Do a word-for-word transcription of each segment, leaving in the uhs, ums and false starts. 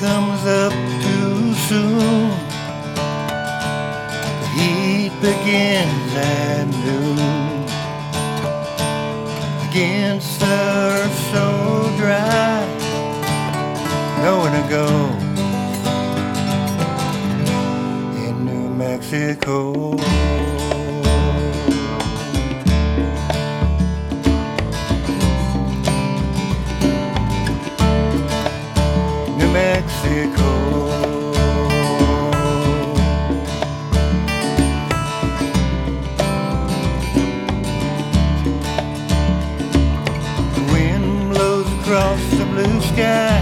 comes up too soon. The heat begins at noon. Against the earth so dry, nowhere to go in New Mexico. New Mexico. The wind blows across the blue sky,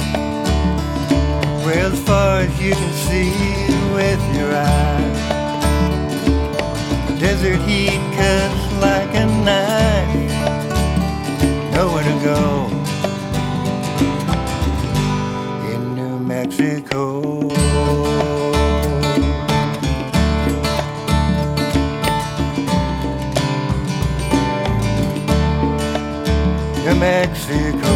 well as far as you can see with your eyes. The desert heat cuts like a knife, nowhere to go in New Mexico. New Mexico.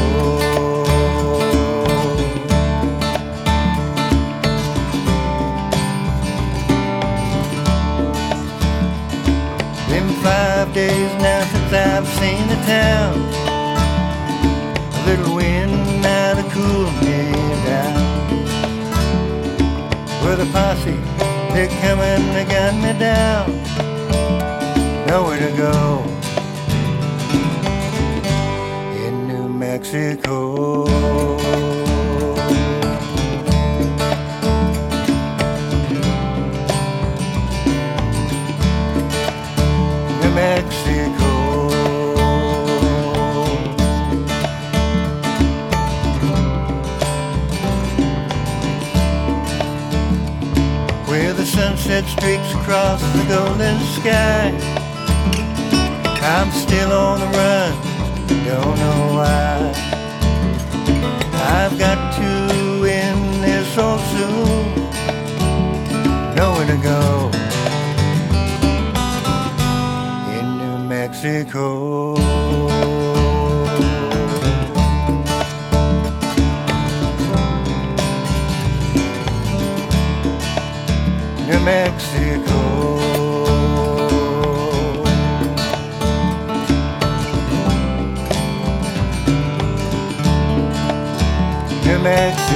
Been five days now since I've seen the town. A little wind now to cool me down. Where the posse, they're coming to gun me down. Nowhere to go in New Mexico. New Mexico. Where the sunset streaks across the golden sky, I'm still on the run, don't know why. I've got to win this so soon, nowhere to go in New Mexico. New Mexico. New Mexico.